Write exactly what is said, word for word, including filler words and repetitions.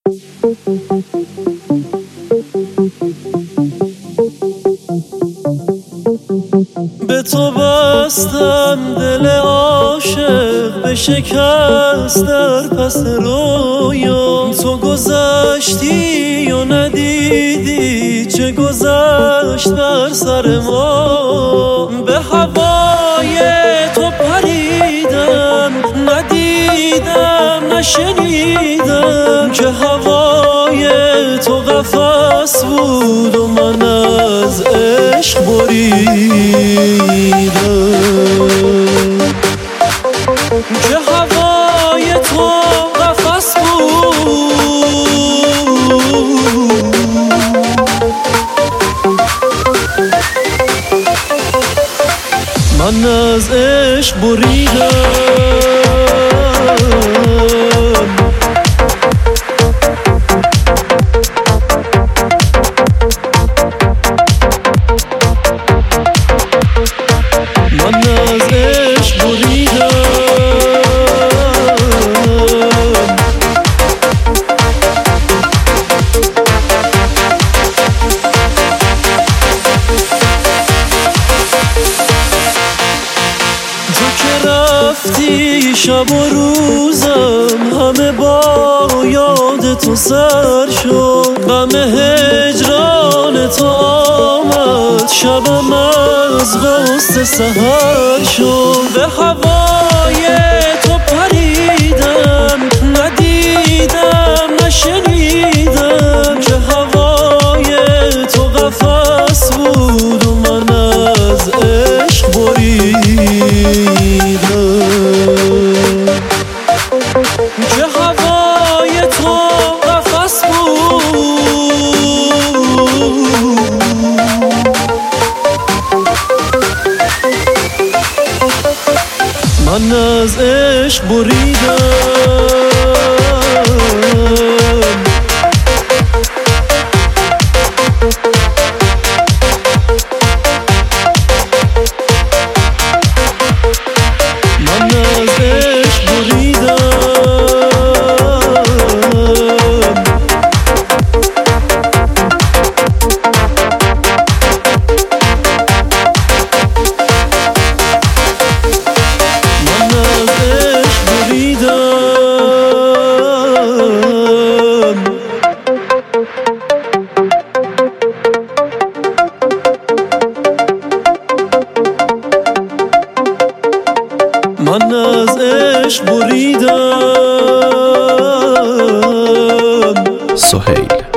به تو بستم دل عاشق به شکست در پس رویا، تو گذشتی و ندیدی چه گذشت بر سر ما. به هوای تو پریدم ندیدم نشنیدم که هوای تو قفس بود و من از عشق بریدم، که هوای تو قفس بود من از عشق بریدم. رفتی شب و روزم همه با یاد تو سر شد، غم هجران تو آمد شبم از غصه سحر شد. به هوای تو پریدم ندیدم نشنیدم که هوای تو قفس بود و من از عشق بریدم، که هوای تو قفس بود من از عشق بریدم. من از عشق بریدم. سهیل